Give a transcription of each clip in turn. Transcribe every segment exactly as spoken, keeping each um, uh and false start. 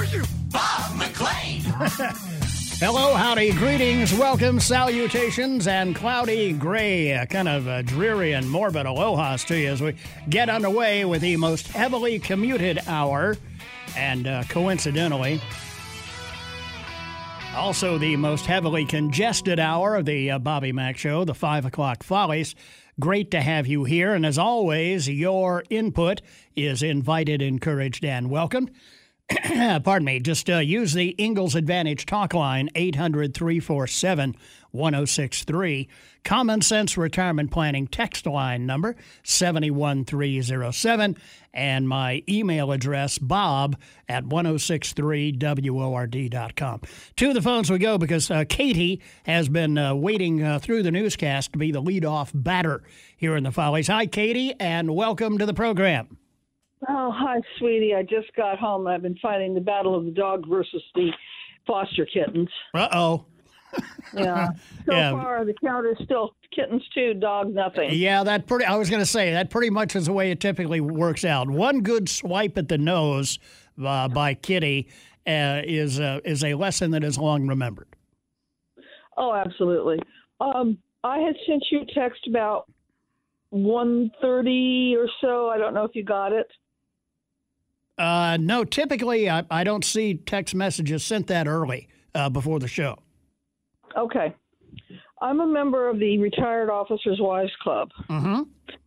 Bob McLean. Hello, howdy, greetings, welcome, salutations, and cloudy, gray, uh, kind of uh, dreary and morbid alohas to you as we get underway with the most heavily commuted hour, and uh, coincidentally, also the most heavily congested hour of the uh, Bobby Mack Show, the five o'clock Follies. Great to have you here, and as always, your input is invited, encouraged, and welcomed. Pardon me, just uh, use the Ingalls Advantage talk line, eight hundred, three four seven, one oh six three. Common Sense Retirement Planning text line number, seven one three oh seven. And my email address, bob at ten sixty-three word dot com. To the phones we go because uh, Katie has been uh, waiting uh, through the newscast to be the leadoff batter here in the Follies. Hi, Katie, and welcome to the program. Oh, hi, sweetie. I just got home. I've been fighting the battle of the dog versus the foster kittens. Uh-oh. Yeah. So Yeah. far, the count is still kittens two, dog nothing. Yeah, that pretty. I was going to say that pretty much is the way it typically works out. One good swipe at the nose uh, by Kitty uh, is uh, is a lesson that is long remembered. Oh, absolutely. Um, I had sent you a text about one thirty or so. I don't know if you got it. Uh, no, typically I, I don't see text messages sent that early uh, before the show. Okay. I'm a member of the Retired Officers' Wives Club. Mm-hmm.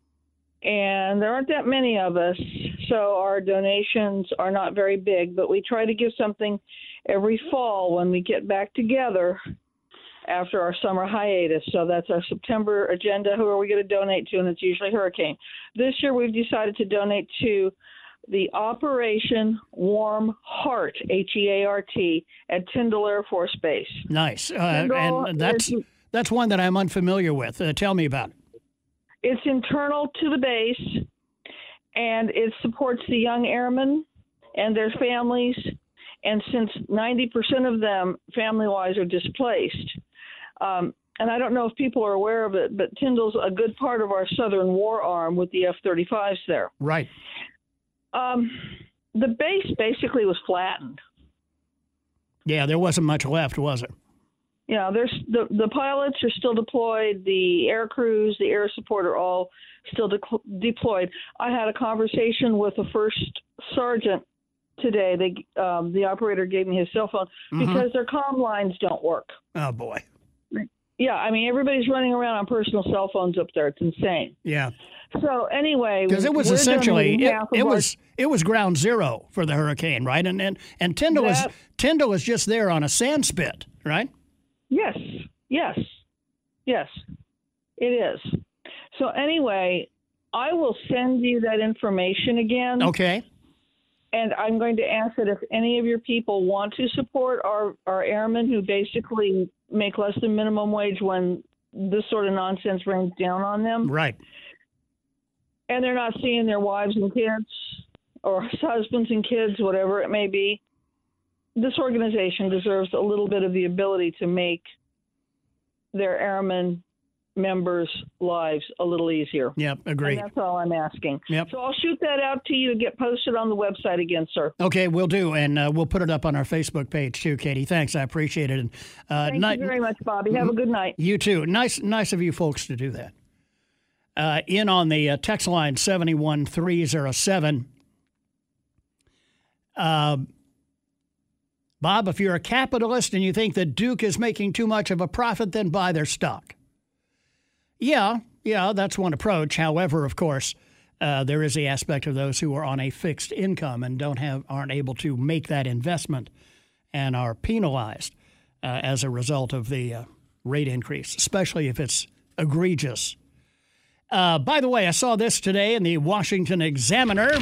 And there aren't that many of us, so our donations are not very big, but we try to give something every fall when we get back together after our summer hiatus. So that's our September agenda. Who are we going to donate to? And it's usually Hurricane. This year we've decided to donate to the Operation Warm Heart, H E A R T, at Tyndall Air Force Base. Nice. Uh, Tyndall and that's is, that's one that I'm unfamiliar with. Uh, tell me about it. It's internal to the base, and it supports the young airmen and their families. And since ninety percent of them, family-wise, are displaced, um, and I don't know if people are aware of it, but Tyndall's a good part of our Southern War Arm with the F thirty-fives there. Right. Um, the base basically was flattened. Yeah, there wasn't much left, was there? Yeah, there's the the pilots are still deployed. The air crews, the air support are all still de- deployed. I had a conversation with a first sergeant today. They um, the operator gave me his cell phone Mm-hmm. because their comm lines don't work. Oh boy. Yeah, I mean everybody's running around on personal cell phones up there. It's insane. Yeah. So anyway, Because it was we're essentially donating it, half of it our- was it was ground zero for the hurricane, right? And and, and Tyndall is That- Tyndall is just there on a sand spit, right? Yes, yes, yes, it is. So anyway, I will send you that information again. Okay. And I'm going to ask that if any of your people want to support our, our airmen who basically make less than minimum wage when this sort of nonsense rains down on them, Right. and they're not seeing their wives and kids or husbands and kids, whatever it may be, this organization deserves a little bit of the ability to make their airmen members' lives a little easier. Yep. Agreed. And that's all I'm asking. Yep. So I'll shoot that out to you to get posted on the website again, sir. Okay, we'll do, and uh, we'll put it up on our Facebook page too, Katie. Thanks, I appreciate it. And uh, Thank ni- you very much, Bobby. Have a good night. You too. Nice, nice of you folks to do that. Uh, in on the uh, text line seven one three oh seven. Uh, Bob, if you're a capitalist and you think that Duke is making too much of a profit, then buy their stock. Yeah, yeah, that's one approach. However, of course, uh, there is the aspect of those who are on a fixed income and don't have aren't able to make that investment and are penalized uh, as a result of the uh, rate increase, especially if it's egregious. Uh, by the way, I saw this today in the Washington Examiner.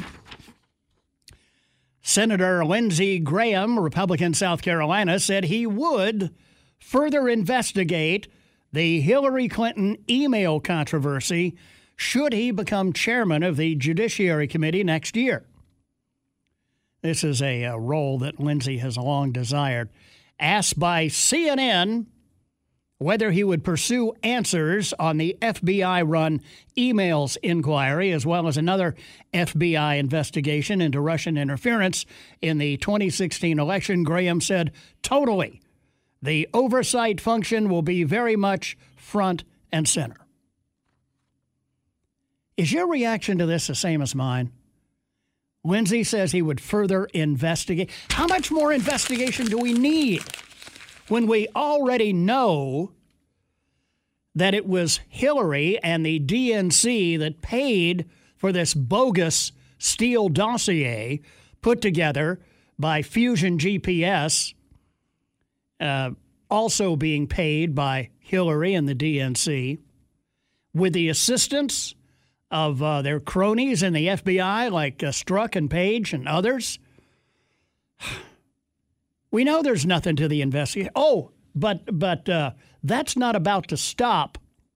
Senator Lindsey Graham, Republican South Carolina, said he would further investigate the Hillary Clinton email controversy should he become chairman of the Judiciary Committee next year. This is a, a role that Lindsey has long desired. Asked by C N N whether he would pursue answers on the F B I-run emails inquiry, as well as another F B I investigation into Russian interference in the twenty sixteen election. Graham said, totally. The oversight function will be very much front and center. Is your reaction to this the same as mine? Lindsey says he would further investigate. How much more investigation do we need when we already know that it was Hillary and the D N C that paid for this bogus Steele dossier put together by Fusion G P S, uh, also being paid by Hillary and the D N C, with the assistance of uh, their cronies in the F B I like uh, Strzok and Page and others? We know there's nothing to the investigation. Oh, but but uh, that's not about to stop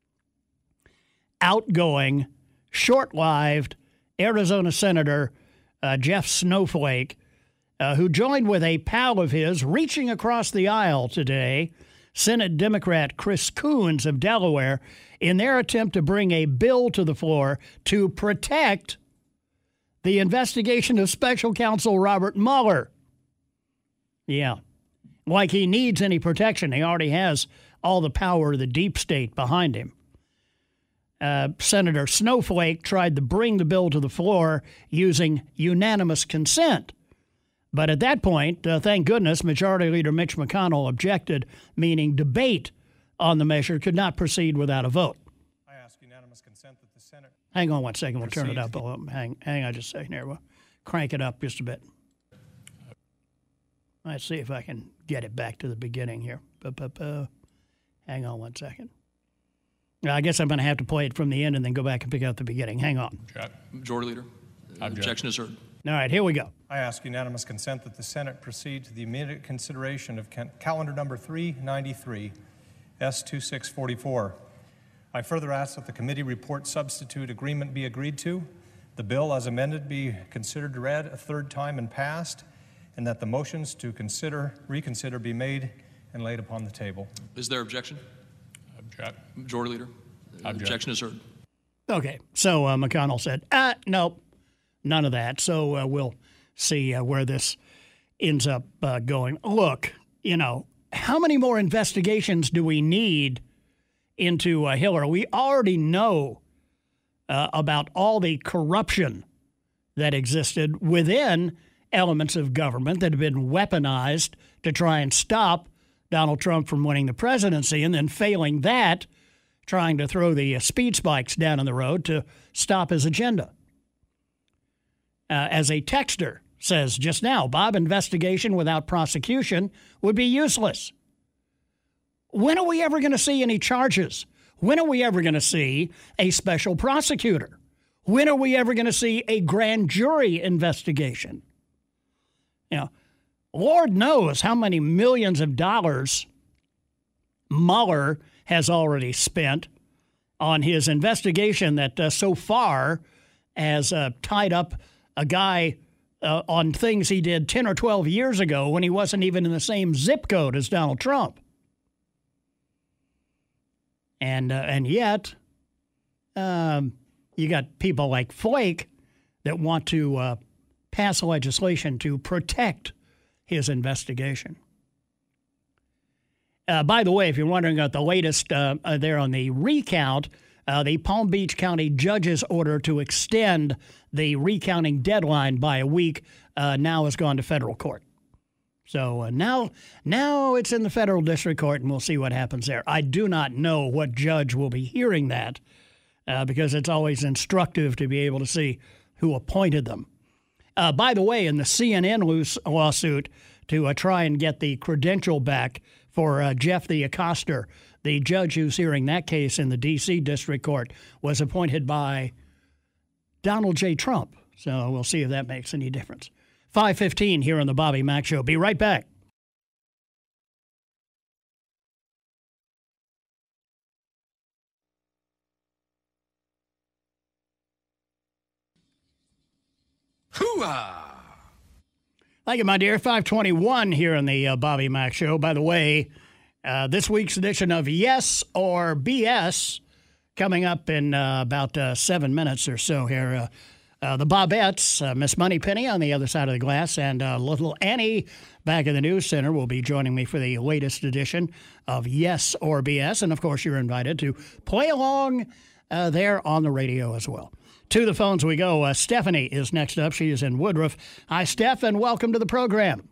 outgoing, short-lived Arizona Senator uh, Jeff Snowflake, uh, who joined with a pal of his reaching across the aisle today, Senate Democrat Chris Coons of Delaware, in their attempt to bring a bill to the floor to protect the investigation of Special Counsel Robert Mueller. Yeah, like he needs any protection. He already has all the power of the deep state behind him. Uh, Senator Snowflake tried to bring the bill to the floor using unanimous consent. But at that point, uh, thank goodness, Majority Leader Mitch McConnell objected, meaning debate on the measure could not proceed without a vote. I ask unanimous consent that the Senate... Hang on one second. We'll proceed. turn it up a little. Hang, hang on just a second here. We'll crank it up just a bit. Let's see if I can get it back to the beginning here. Ba-ba-ba. Hang on one second. I guess I'm going to have to play it from the end and then go back and pick out the beginning. Hang on. Majority Leader, objection is heard. All right, here we go. I ask unanimous consent that the Senate proceed to the immediate consideration of can- calendar number three ninety-three, S twenty-six forty-four. I further ask that the committee report substitute agreement be agreed to, the bill as amended be considered read a third time and passed, and that the motions to consider, reconsider be made and laid upon the table. Is there objection? Object. Majority Leader, Object. objection is heard. Okay, so uh, McConnell said, ah, nope, none of that. So uh, we'll see uh, where this ends up uh, going. Look, you know, how many more investigations do we need into uh, Hillary? We already know uh, about all the corruption that existed within elements of government that have been weaponized to try and stop Donald Trump from winning the presidency, and then failing that, trying to throw the uh, speed spikes down on the road to stop his agenda. Uh, as a texter says just now, Bob, investigation without prosecution would be useless. When are we ever going to see any charges? When are we ever going to see a special prosecutor? When are we ever going to see a grand jury investigation? You know, Lord knows how many millions of dollars Mueller has already spent on his investigation that uh, so far has uh, tied up a guy uh, on things he did ten or twelve years ago when he wasn't even in the same zip code as Donald Trump. And, uh, and yet, um, you got people like Flake that want to uh, pass legislation to protect his investigation. Uh, by the way, if you're wondering about the latest uh, uh, there on the recount, uh, the Palm Beach County judge's order to extend the recounting deadline by a week uh, now has gone to federal court. So uh, now, now it's in the federal district court, and we'll see what happens there. I do not know what judge will be hearing that uh, because it's always instructive to be able to see who appointed them. Uh, by the way, in the C N N lawsuit to uh, try and get the credential back for uh, Jeff the Accoster, the judge who's hearing that case in the D C District Court was appointed by Donald J. Trump. So we'll see if that makes any difference. five fifteen here on the Bobby Mack Show. Be right back. Hoo-ah! Thank you, my dear. five twenty-one here on the uh, Bobby Mack Show. By the way, Uh, this week's edition of Yes or B S coming up in uh, about uh, seven minutes or so here. Uh, uh, the Bobettes, uh, Miss Moneypenny on the other side of the glass, and uh, little Annie back in the news center will be joining me for the latest edition of Yes or B S. And, of course, you're invited to play along uh, there on the radio as well. To the phones we go. Uh, Stephanie is next up. She is in Woodruff. Hi, Steph, and welcome to the program.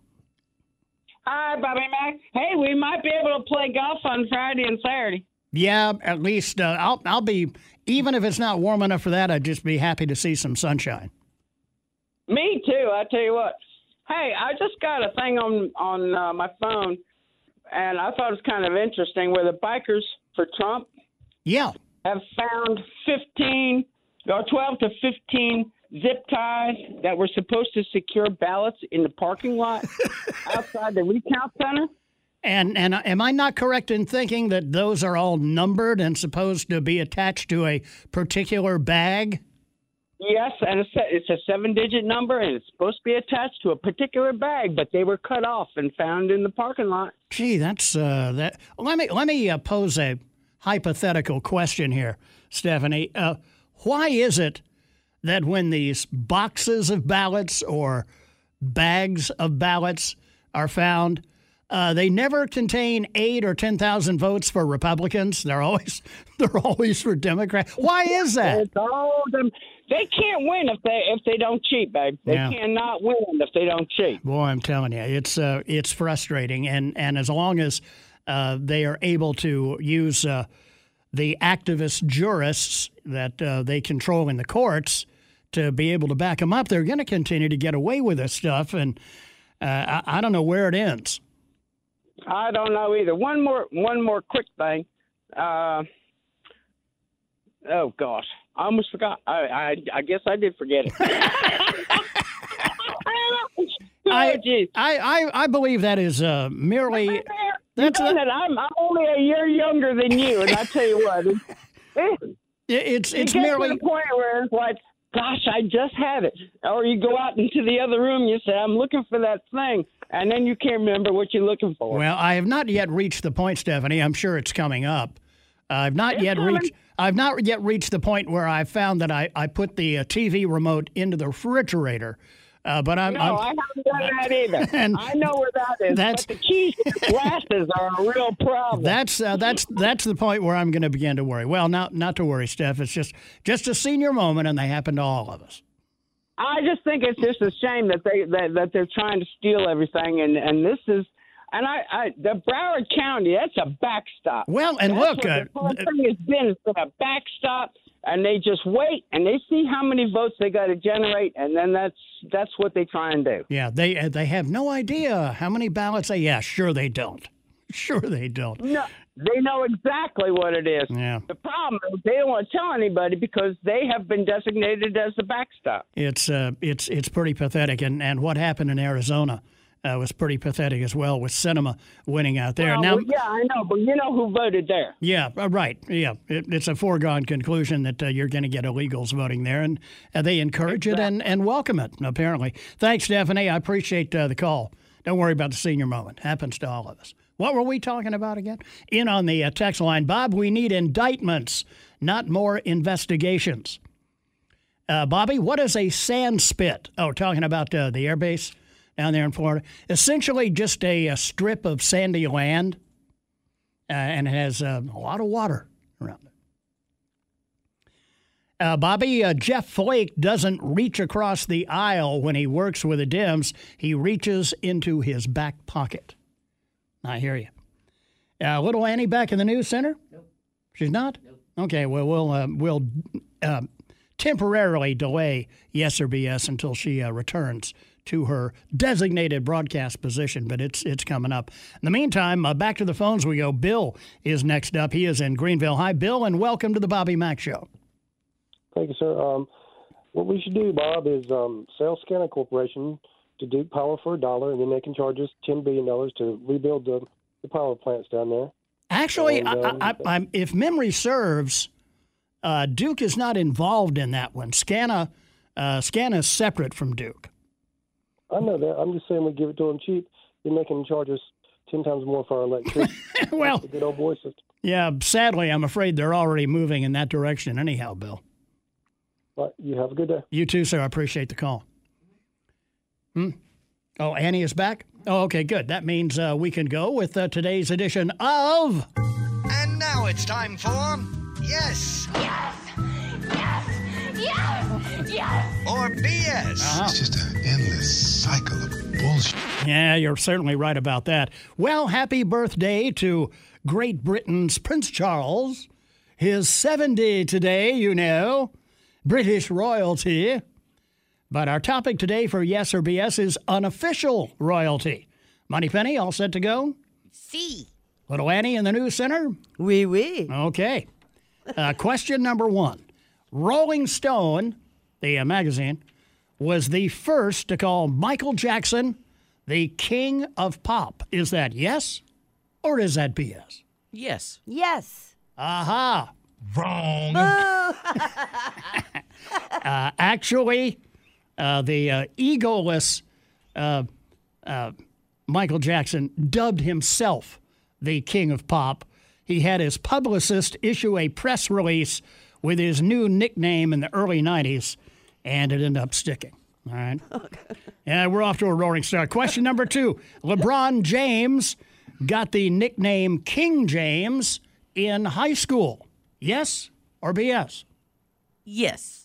Hi, Bobby Mac. Hey, we might be able to play golf on Friday and Saturday. Yeah, at least uh, I'll I'll be, even if it's not warm enough for that, I'd just be happy to see some sunshine. Me too, I tell you what. Hey, I just got a thing on, on uh, my phone, and I thought it was kind of interesting where the bikers for Trump Yeah. have found fifteen or twelve to fifteen zip ties that were supposed to secure ballots in the parking lot outside the recount center. And and am I not correct in thinking that those are all numbered and supposed to be attached to a particular bag? Yes, and it's a, it's a seven-digit number, and it's supposed to be attached to a particular bag, but they were cut off and found in the parking lot. Gee, that's uh, that. Let me let me uh, pose a hypothetical question here, Stephanie. Uh, why is it that when these boxes of ballots or bags of ballots are found, uh, they never contain eight or ten thousand votes for Republicans? They're always they're always for Democrats. Why is that? It's all them. They can't win if they if they don't cheat, babe. They Yeah. cannot win if they don't cheat. Boy, I'm telling you, it's uh, it's frustrating, and and as long as uh, they are able to use uh, the activist jurists that uh, they control in the courts to be able to back them up, they're going to continue to get away with this stuff, and uh, I, I don't know where it ends. I don't know either. One more one more quick thing. Uh, oh gosh, I almost forgot. I I, I guess I did forget it. oh, I, geez. I, I I believe that is uh, merely That's that's a, it. I'm, I'm only a year younger than you, and I tell you what, it, it, it's it's it gets merely to the point where it's like, gosh, I just had it. Or you go out into the other room, you say, I'm looking for that thing, and then you can't remember what you're looking for. Well, I have not yet reached the point, Stephanie. I'm sure it's coming up. Uh, I've not It's yet coming. reached. I've not yet reached the point where I found that I, I put the uh, T V remote into the refrigerator. Uh, but I'm. no, I'm I haven't done that either. And I know where that is. that's- But the keys to the glasses are a real problem. That's uh, that's that's the point where I'm going to begin to worry. Well, not not to worry, Steph. It's just just a senior moment, and they happen to all of us. I just think it's just a shame that they that, that they're trying to steal everything, and, and this is, and I, I the Broward County, that's a backstop. Well, and That's look, what uh, the whole thing has been. It's been a backstop, and they just wait and they see how many votes they got to generate, and then that's that's what they try and do. yeah, they uh, they have no idea how many ballots they. Yeah, sure they don't. Sure they don't. No, they know exactly what it is. Yeah. The problem is they don't want to tell anybody because they have been designated as the backstop. It's uh, it's it's pretty pathetic, and, and what happened in Arizona uh, was pretty pathetic as well, with Sinema winning out there. Well, now, yeah, I know, but you know who voted there. yeah, uh, right, yeah, it, it's a foregone conclusion that uh, you're going to get illegals voting there, and uh, they encourage it and, and welcome it. Apparently, thanks, Stephanie. I appreciate uh, the call. Don't worry about the senior moment; happens to all of us. What were we talking about again? In on the uh, text line, Bob, we need indictments, not more investigations. Uh, Bobby, what is a sand spit? Oh, talking about uh, the airbase down there in Florida. Essentially just a, a strip of sandy land, uh, and it has uh, a lot of water around it. Uh, Bobby, uh, Jeff Flake doesn't reach across the aisle when he works with the Dems. He reaches into his back pocket. I hear you. Uh, little Annie back in the news center? Nope. She's not? Nope. Okay, well, we'll, uh, we'll uh, temporarily delay Yes or B S until she uh, returns to her designated broadcast position, but it's it's coming up. In the meantime, uh, back to the phones we go. Bill is next up. He is in Greenville. Hi, Bill, and welcome to the Bobby Mack Show. Thank you, sir. Um, what we should do, Bob, is um, sell Scana Corporation to Duke Power for a dollar, and then they can charge us ten billion dollars to rebuild the, the power plants down there. Actually, And, I, um, I, I, I'm, if memory serves, uh, Duke is not involved in that one. Scana, uh, Scana is separate from Duke. I know that. I'm just saying we give it to them cheap. Then they can charge us ten times more for our electricity. Well, That's a good old voice system. Yeah, sadly, I'm afraid they're already moving in that direction anyhow, Bill. But you have a good day. You too, sir. I appreciate the call. Hmm? Oh, Annie is back? Oh, okay, good. That means uh, we can go with uh, today's edition of... And now it's time for Yes Yes! Yes! Yes! Yes! or B S. Uh-huh. It's just an endless cycle of bullshit. Yeah, you're certainly right about that. Well, happy birthday to Great Britain's Prince Charles. His seventy today, you know. British royalty. But our topic today for Yes or B S is unofficial royalty. Moneypenny, all set to go? C. Little Annie in the news center? Oui, oui. Okay. Uh, question number one. Rolling Stone, the uh, magazine, was the first to call Michael Jackson the king of pop. Is that yes or is that B S? Yes. Yes. Aha. Wrong. uh, actually, uh, the uh, egoless uh, uh, Michael Jackson dubbed himself the king of pop. He had his publicist issue a press release with his new nickname in the early nineties, and it ended up sticking. All right? And we're off to a roaring start. Question number two. LeBron James got the nickname King James in high school. Yes or B S? Yes.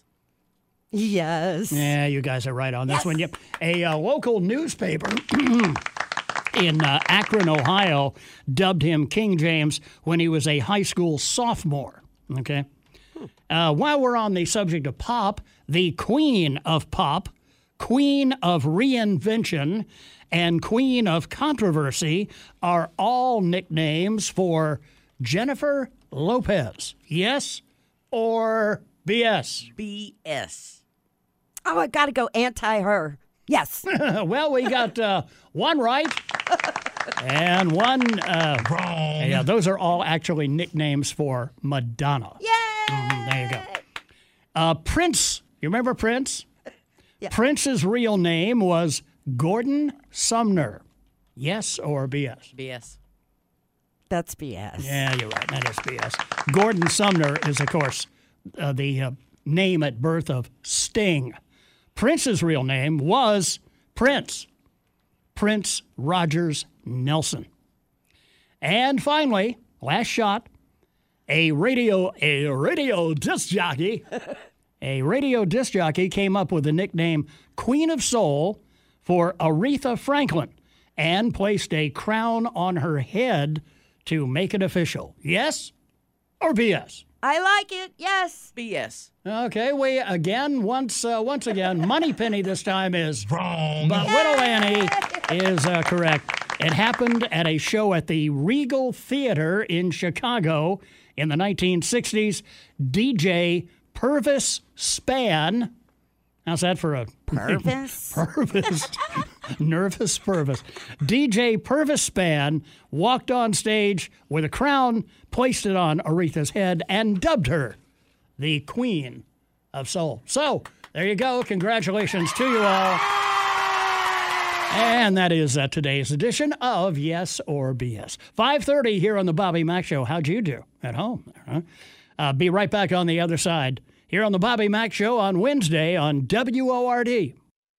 Yes. Yeah, you guys are right on this one. Yep. A uh, local newspaper in uh, Akron, Ohio, dubbed him King James when he was a high school sophomore. Okay. Uh, while we're on the subject of pop, the queen of pop, queen of reinvention, and queen of controversy are all nicknames for Jennifer Lopez. Yes or B S? B S. Oh, I got to go anti her. Yes. Well, we got uh, one right and one uh, Wrong. Yeah, those are all actually nicknames for Madonna. Yay! Mhm, there you go. Uh, Prince, you remember Prince? Yeah. Prince's real name was Gordon Sumner. Yes or B S? B S. That's B S. Yeah, you're right. That is B S. Gordon Sumner is, of course, uh, the uh, name at birth of Sting. Prince's real name was Prince. Prince Rogers Nelson. And finally, last shot, a radio a radio disc jockey, a radio disc jockey came up with the nickname Queen of Soul for Aretha Franklin and placed a crown on her head to make it official. Yes or B S? I like it. Yes. B S. Okay, we again, once uh, once again, Moneypenny this time is Wrong. but Little Annie is uh, correct. It happened at a show at the Regal Theater in Chicago in the nineteen sixties. D J Purvis Spann, how's that for a Purvis? Purvis, nervous Purvis. D J Purvis Spann walked on stage with a crown, placed it on Aretha's head, and dubbed her the Queen of Soul. So, there you go. Congratulations to you all. And that is uh, today's edition of Yes or B S. five thirty here on the Bobby Mack Show. How'd you do at home? Huh? Uh, be right back on the other side here on the Bobby Mack Show on Wednesday on W O R D.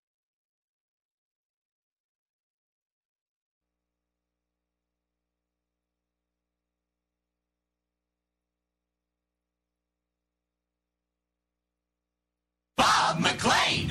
Bob McLean.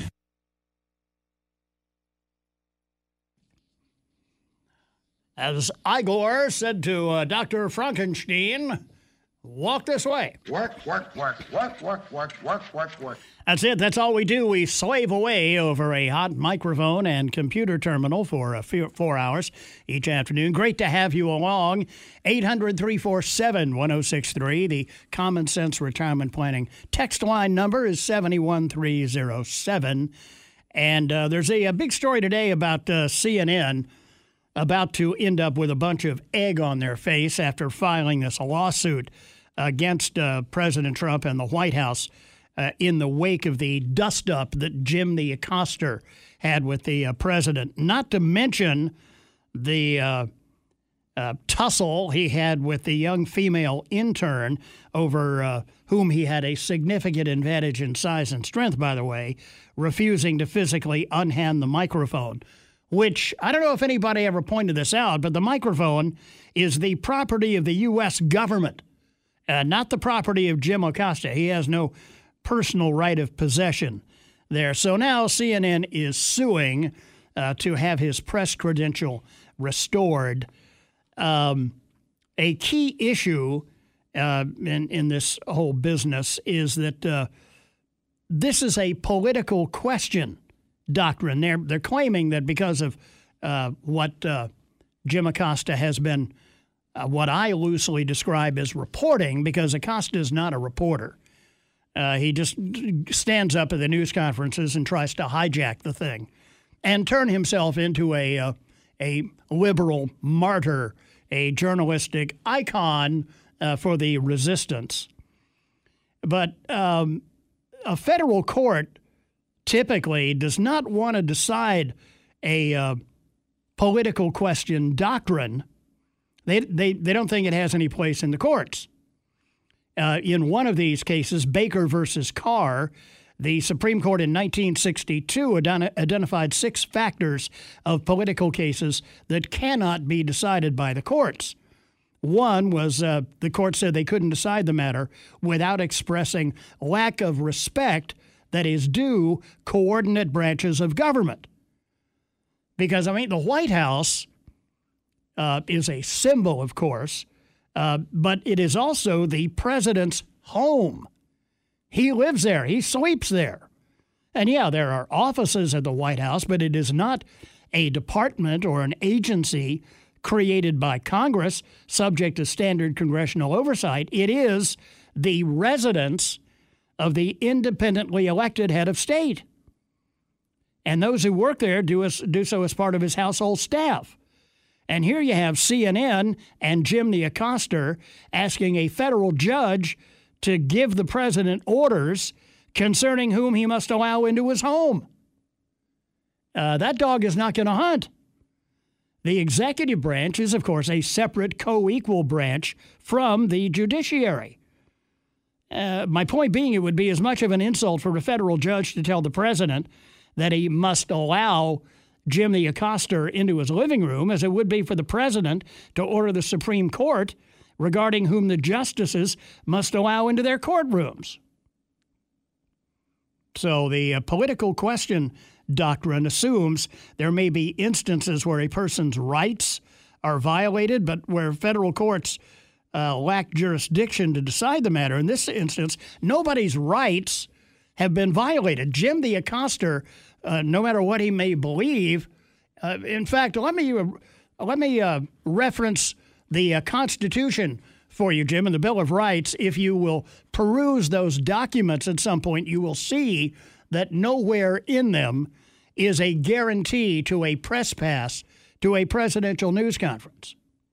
As Igor said to uh, Doctor Frankenstein, walk this way. Work, work, work, work, work, work, work, work, work. That's it. That's all we do. We slave away over a hot microphone and computer terminal for a few, four hours each afternoon. Great to have you along. eight hundred, three four seven, one oh six three. The Common Sense Retirement Planning text line number is seven one three oh seven. And uh, there's a, a big story today about uh, C N N about to end up with a bunch of egg on their face after filing this lawsuit against uh, President Trump and the White House uh, in the wake of the dust-up that Jim the Accoster had with the uh, president. Not to mention the uh, uh, tussle he had with the young female intern over uh, whom he had a significant advantage in size and strength, by the way, refusing to physically unhand the microphone, which I don't know if anybody ever pointed this out, but the microphone is the property of the U S government, uh, not the property of Jim Acosta. He has no personal right of possession there. So now C N N is suing uh, to have his press credential restored. Um, a key issue uh, in, in this whole business is that uh, this is a political question doctrine. They're, they're claiming that because of uh, what uh, Jim Acosta has been, uh, what I loosely describe as reporting, because Acosta is not a reporter. Uh, he just stands up at the news conferences and tries to hijack the thing and turn himself into a uh, a liberal martyr, a journalistic icon uh, for the resistance. But um, a federal court typically does not want to decide a uh, political question doctrine. They, they, they don't think it has any place in the courts. Uh, in one of these cases, Baker versus Carr, the Supreme Court in nineteen sixty-two ident- identified six factors of political cases that cannot be decided by the courts. One was uh, the court said they couldn't decide the matter without expressing lack of respect that is due coordinate branches of government. Because, I mean, the White House uh, is a symbol, of course, uh, but it is also the president's home. He lives there. He sleeps there. And, yeah, there are offices at the White House, but it is not a department or an agency created by Congress subject to standard congressional oversight. It is the residence of the independently elected head of state. And those who work there do, as, do so as part of his household staff. And here you have C N N and Jim the Acosta asking a federal judge to give the president orders concerning whom he must allow into his home. Uh, that dog is not going to hunt. The executive branch is, of course, a separate co-equal branch from the judiciary. Uh, my point being, it would be as much of an insult for a federal judge to tell the president that he must allow Jim the Acosta into his living room as it would be for the president to order the Supreme Court regarding whom the justices must allow into their courtrooms. So the uh, political question doctrine assumes there may be instances where a person's rights are violated, but where federal courts uh, lack jurisdiction to decide the matter. In this instance, nobody's rights have been violated. Jim the Acosta, uh, no matter what he may believe, uh, in fact, let me uh, let me uh, reference the uh, Constitution for you, Jim, and the Bill of Rights. If you will peruse those documents at some point, you will see that nowhere in them is a guarantee to a press pass to a presidential news conference.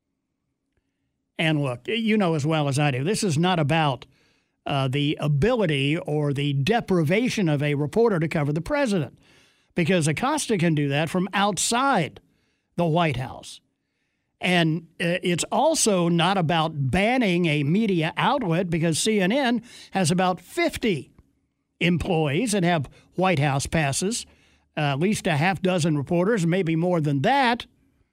And look, you know as well as I do, this is not about uh, the ability or the deprivation of a reporter to cover the president, because Acosta can do that from outside the White House. And it's also not about banning a media outlet, because C N N has about fifty employees that have White House passes, uh, at least a half dozen reporters, maybe more than that.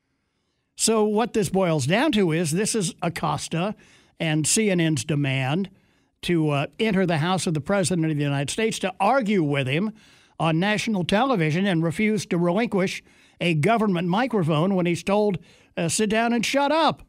So what this boils down to is this is Acosta and C N N's demand to uh, enter the house of the President of the United States to argue with him on national television and refuse to relinquish a government microphone when he's told, uh, sit down and shut up.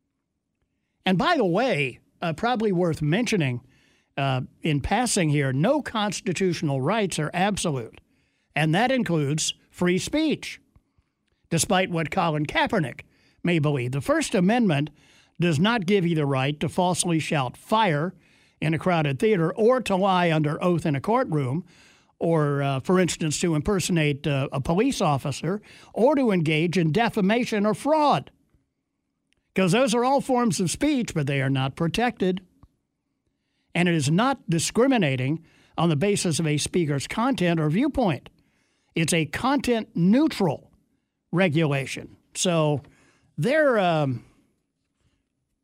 And by the way, uh, probably worth mentioning uh, in passing here, no constitutional rights are absolute, and that includes free speech, despite what Colin Kaepernick may believe. The First Amendment does not give you the right to falsely shout fire in a crowded theater or to lie under oath in a courtroom, or, uh, for instance, to impersonate uh, a police officer, or to engage in defamation or fraud. Because those are all forms of speech, but they are not protected. And it is not discriminating on the basis of a speaker's content or viewpoint. It's a content-neutral regulation. So they're um,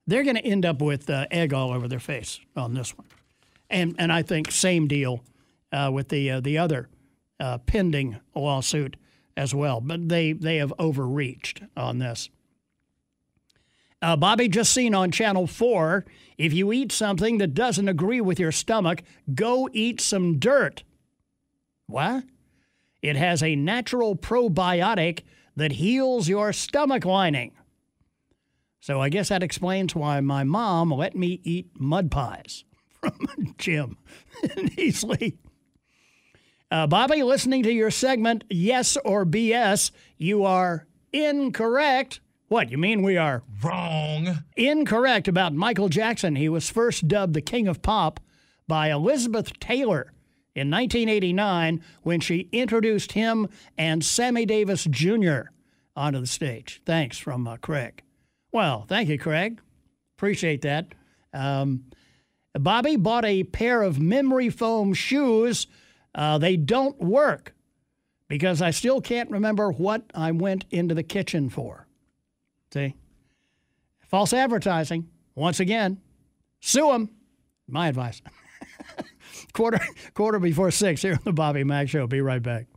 they're going to end up with uh, egg all over their face on this one. And and I think same deal uh, with the uh, the other uh, pending lawsuit as well. But they, they have overreached on this. Uh, Bobby, just seen on Channel four, if you eat something that doesn't agree with your stomach, go eat some dirt. What? It has a natural probiotic that heals your stomach lining. So I guess that explains why my mom let me eat mud pies from Jim in Easley. Uh, Bobby, listening to your segment, Yes or B S, you are incorrect. What, you mean we are wrong? Incorrect about Michael Jackson. He was first dubbed the King of Pop by Elizabeth Taylor in nineteen eighty-nine when she introduced him and Sammy Davis Junior onto the stage. Thanks from uh, Craig. Well, thank you, Craig. Appreciate that. Um, Bobby bought a pair of memory foam shoes. Uh, they don't work because I still can't remember what I went into the kitchen for. See? False advertising. Once again, sue them. My advice. quarter, quarter before six here on the Bobby Mack Show. Be right back.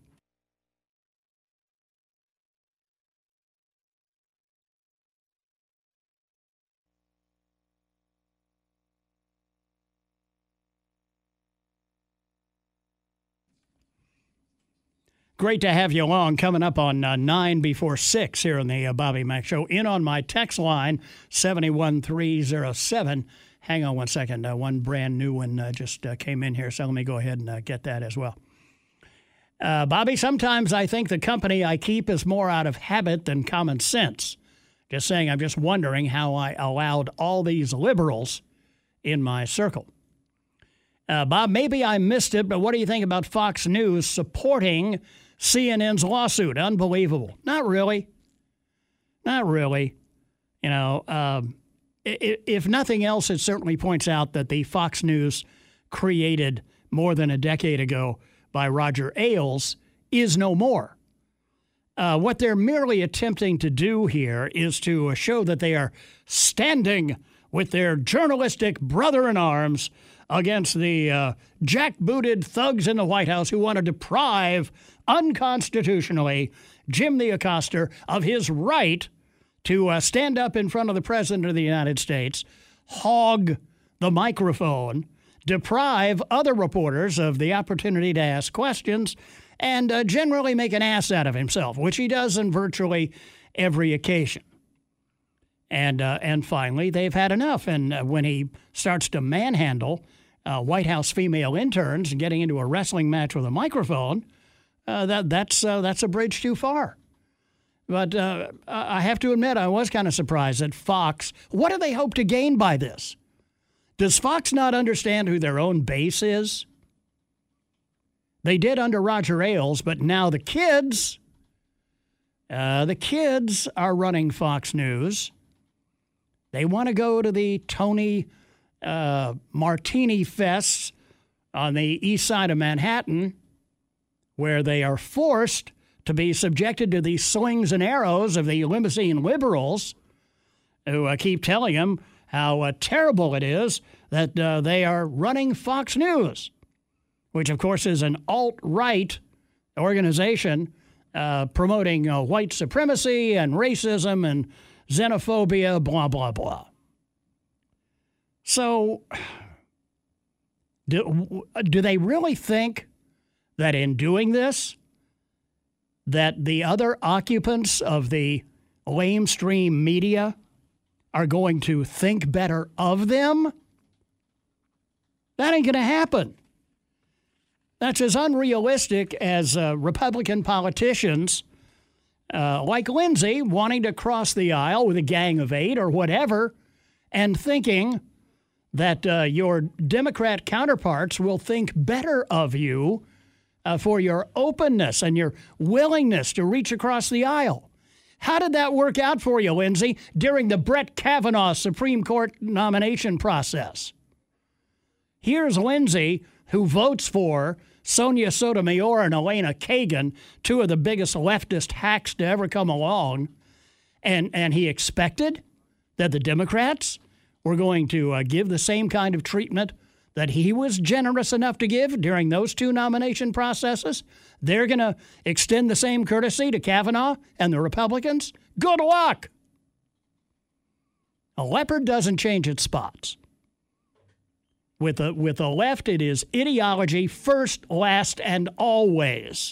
Great to have you along. Coming up on uh, nine before six here on the uh, Bobby Mack Show. In on my text line, seven one three oh seven. Hang on one second. Uh, one brand new one uh, just uh, came in here, so let me go ahead and uh, get that as well. Uh, Bobby, sometimes I think the company I keep is more out of habit than common sense. Just saying, I'm just wondering how I allowed all these liberals in my circle. Uh, Bob, maybe I missed it, but what do you think about Fox News supporting C N N's lawsuit? Unbelievable. Not really. Not really. You know, um, if, if nothing else, it certainly points out that the Fox News created more than a decade ago by Roger Ailes is no more. Uh, what they're merely attempting to do here is to show that they are standing with their journalistic brother-in-arms against the uh, jackbooted thugs in the White House who want to deprive, unconstitutionally, Jim the Accoster of his right to uh, stand up in front of the President of the United States, hog the microphone, deprive other reporters of the opportunity to ask questions, and uh, generally make an ass out of himself, which he does on virtually every occasion. And uh, and finally, they've had enough. And uh, when he starts to manhandle uh, White House female interns and getting into a wrestling match with a microphone, uh, that that's uh, that's a bridge too far. But uh, I have to admit, I was kind of surprised that Fox. What do they hope to gain by this? Does Fox not understand who their own base is? They did under Roger Ailes, but now the kids, uh, the kids are running Fox News. They want to go to the Tony uh, Martini Fests on the east side of Manhattan, where they are forced to be subjected to the slings and arrows of the limousine liberals who uh, keep telling them how uh, terrible it is that uh, they are running Fox News, which, of course, is an alt-right organization uh, promoting uh, white supremacy and racism and xenophobia, blah, blah, blah. So do, do they really think that in doing this, that the other occupants of the lamestream media are going to think better of them? That ain't going to happen. That's as unrealistic as uh, Republican politicians Uh, like Lindsey wanting to cross the aisle with a gang of eight or whatever and thinking that uh, your Democrat counterparts will think better of you uh, for your openness and your willingness to reach across the aisle. How did that work out for you, Lindsey, during the Brett Kavanaugh Supreme Court nomination process? Here's Lindsey, who votes for Sonia Sotomayor and Elena Kagan, two of the biggest leftist hacks to ever come along, and, and he expected that the Democrats We're going to uh, give the same kind of treatment that he was generous enough to give during those two nomination processes. They're going to extend the same courtesy to Kavanaugh and the Republicans. Good luck. A leopard doesn't change its spots. With the, with the left, it is ideology first, last, and always.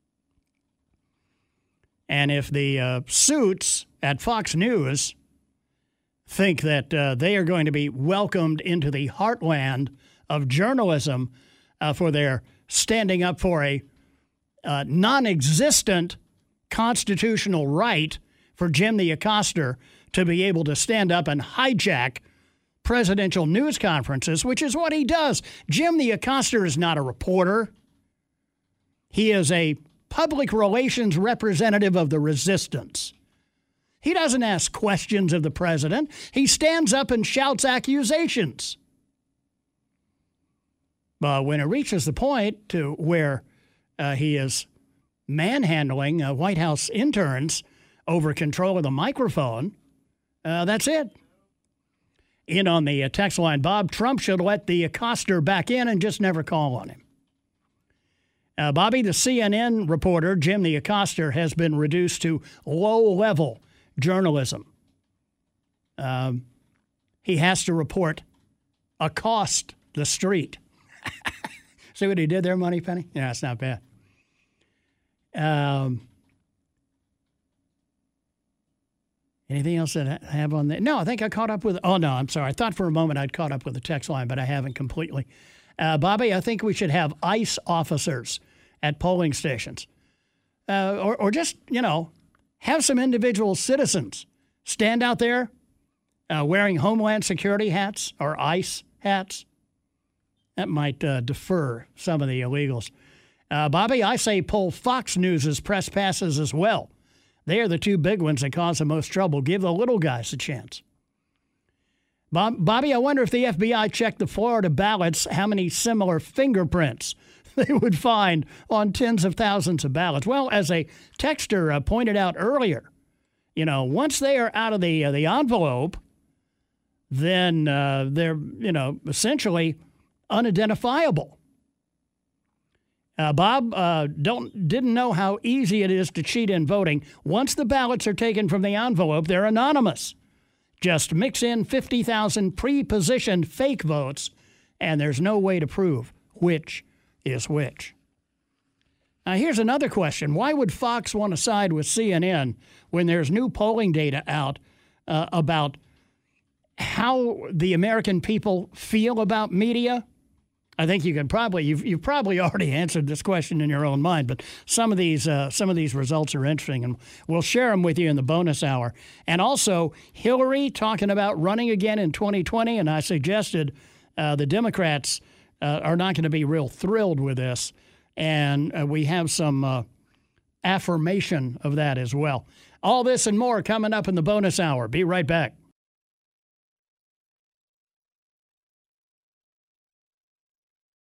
And if the uh, suits at Fox News think that uh, they are going to be welcomed into the heartland of journalism uh, for their standing up for a uh, non-existent constitutional right for Jim the Accoster to be able to stand up and hijack presidential news conferences, which is what he does. Jim the Accoster is not a reporter. He is a public relations representative of the resistance. He doesn't ask questions of the president. He stands up and shouts accusations. But when it reaches the point to where uh, he is manhandling uh, White House interns over control of the microphone, uh, that's it. In on the uh, text line, Bob, Trump should let the Accoster back in and just never call on him. Uh, Bobby, the C N N reporter, Jim the Accoster, has been reduced to low-level journalism. Um, he has to report accost the street. See what he did there, Moneypenny? Yeah, it's not bad. Um, anything else that I have on there? No, I think I caught up with. Oh, no, I'm sorry. I thought for a moment I'd caught up with the text line, but I haven't completely. Uh, Bobby, I think we should have ICE officers at polling stations. Uh, or, or just, you know, have some individual citizens stand out there uh, wearing Homeland Security hats or ICE hats. That might uh, defer some of the illegals. Uh, Bobby, I say pull Fox News' press passes as well. They are the two big ones that cause the most trouble. Give the little guys a chance. Bob, Bobby, I wonder if the F B I checked the Florida ballots, how many similar fingerprints they would find on tens of thousands of ballots. Well, as a texter uh, pointed out earlier, you know, once they are out of the uh, the envelope, then uh, they're, you know, essentially unidentifiable. Uh, Bob, uh, don't didn't know how easy it is to cheat in voting. Once the ballots are taken from the envelope, they're anonymous. Just mix in fifty thousand pre-positioned fake votes, and there's no way to prove which is which. Now, here's another question. Why would Fox want to side with C N N when there's new polling data out uh, about how the American people feel about media? I think you can probably you've you've probably already answered this question in your own mind, but some of these uh, some of these results are interesting, and we'll share them with you in the bonus hour. And also, Hillary talking about running again in twenty twenty, and I suggested uh, the Democrats uh, are not going to be real thrilled with this, and uh, we have some uh, affirmation of that as well. All this and more coming up in the bonus hour. Be right back.